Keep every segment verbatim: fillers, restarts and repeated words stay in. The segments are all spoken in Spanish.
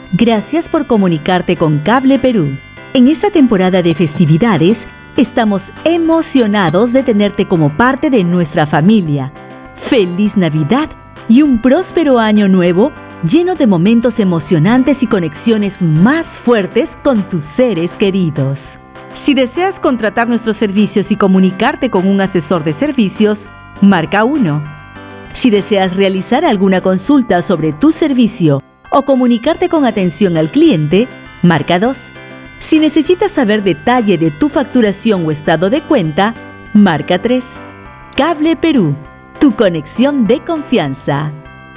Gracias por comunicarte con Cable Perú. En esta temporada de festividades, estamos emocionados de tenerte como parte de nuestra familia. ¡Feliz Navidad y un próspero año nuevo lleno de momentos emocionantes y conexiones más fuertes con tus seres queridos! Si deseas contratar nuestros servicios y comunicarte con un asesor de servicios, marca uno. Si deseas realizar alguna consulta sobre tu servicio o comunicarte con atención al cliente, marca dos. Si necesitas saber detalle de tu facturación o estado de cuenta, marca tres. Cable Perú, tu conexión de confianza.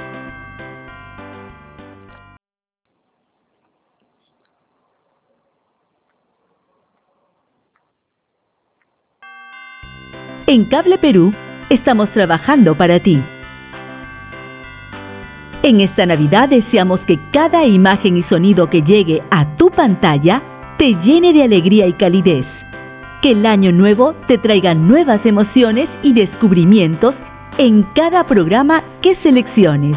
En Cable Perú, estamos trabajando para ti. En esta Navidad deseamos que cada imagen y sonido que llegue a tu pantalla te llene de alegría y calidez. Que el año nuevo te traiga nuevas emociones y descubrimientos en cada programa que selecciones.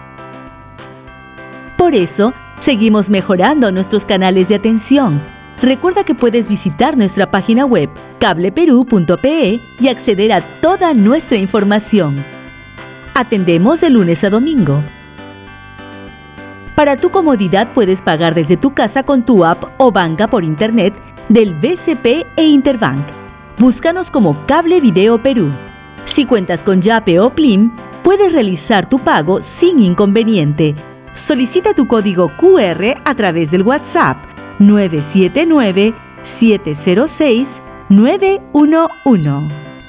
Por eso, seguimos mejorando nuestros canales de atención. Recuerda que puedes visitar nuestra página web cable perú punto pe y acceder a toda nuestra información. Atendemos de lunes a domingo. Para tu comodidad puedes pagar desde tu casa con tu app o banca por internet del B C P e Interbank. Búscanos como Cable Video Perú. Si cuentas con Yape o Plim, puedes realizar tu pago sin inconveniente. Solicita tu código cu erre a través del WhatsApp nueve siete nueve, siete cero seis, nueve uno uno.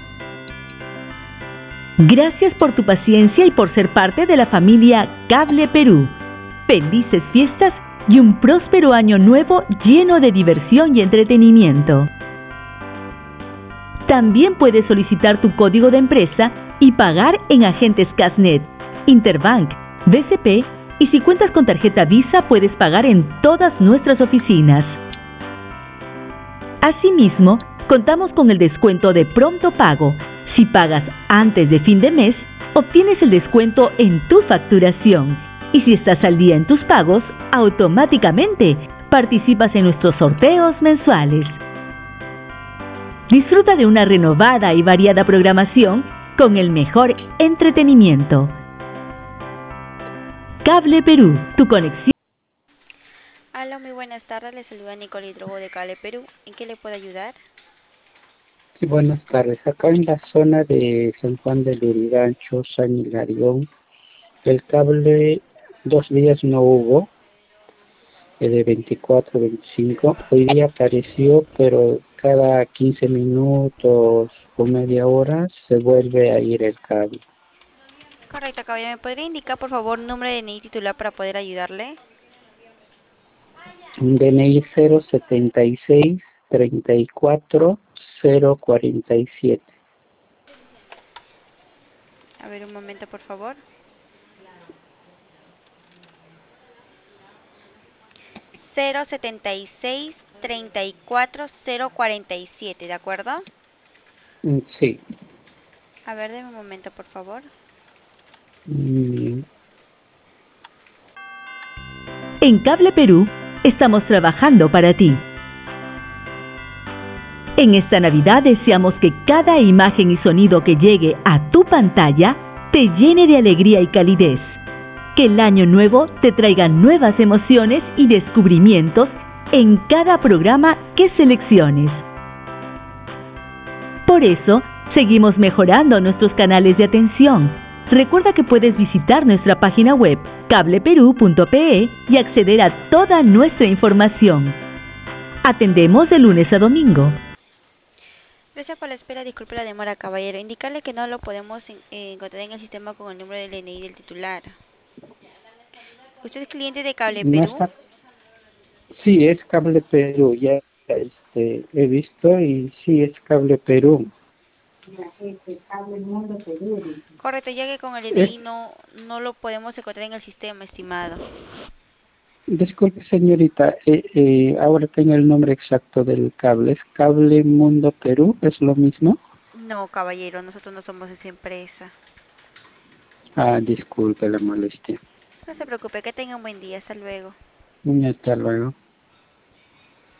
Gracias por tu paciencia y por ser parte de la familia Cable Perú. Felices fiestas y un próspero año nuevo lleno de diversión y entretenimiento. También puedes solicitar tu código de empresa y pagar en agentes Casnet, Interbank, B C P y si cuentas con tarjeta Visa puedes pagar en todas nuestras oficinas. Asimismo, contamos con el descuento de pronto pago. Si pagas antes de fin de mes, obtienes el descuento en tu facturación. Y si estás al día en tus pagos, automáticamente participas en nuestros sorteos mensuales. Disfruta de una renovada y variada programación con el mejor entretenimiento. Cable Perú, tu conexión. Hola, muy buenas tardes. Les saluda Nicole Hidrogo de Cable Perú. ¿En qué le puedo ayudar? Sí, buenas tardes. Acá en la zona de San Juan del Lurigancho, San Hilarión, el cable dos días no hubo, el de veinticuatro, veinticinco. Hoy día apareció, pero cada quince minutos o media hora se vuelve a ir el cable. Correcto, caballero. ¿Me podría indicar, por favor, número de D N I titular para poder ayudarle? Un D N I cero setenta y seis, treinta y cuatro, cero cuarenta y siete. A ver, un momento, por favor. cero setenta y seis, treinta y cuatro, cero cuarenta y siete, ¿de acuerdo? Mm, Sí. A ver, deme un momento, por favor. Mm, En Cable Perú, estamos trabajando para ti. En esta Navidad deseamos que cada imagen y sonido que llegue a tu pantalla te llene de alegría y calidez. Que el año nuevo te traiga nuevas emociones y descubrimientos en cada programa que selecciones. Por eso, seguimos mejorando nuestros canales de atención. Recuerda que puedes visitar nuestra página web cable perú punto pe y acceder a toda nuestra información. Atendemos de lunes a domingo. Gracias por la espera. Disculpe la demora, caballero. Indicarle que no lo podemos en- eh, encontrar en el sistema con el número del D N I del titular. ¿Usted es cliente de Cable No Perú? está. Sí, es Cable Perú, ya este, he visto y sí es Cable Perú. Correcto, ya que con el Es, D N I no, no lo podemos encontrar en el sistema, estimado. disculpe señorita, eh, eh, ahora tengo el nombre exacto del cable, ¿es Cable Mundo Perú? ¿Es lo mismo? No, caballero, nosotros no somos esa empresa. Ah, disculpe la molestia. No se preocupe, que tenga un buen día. Hasta luego. Y hasta luego.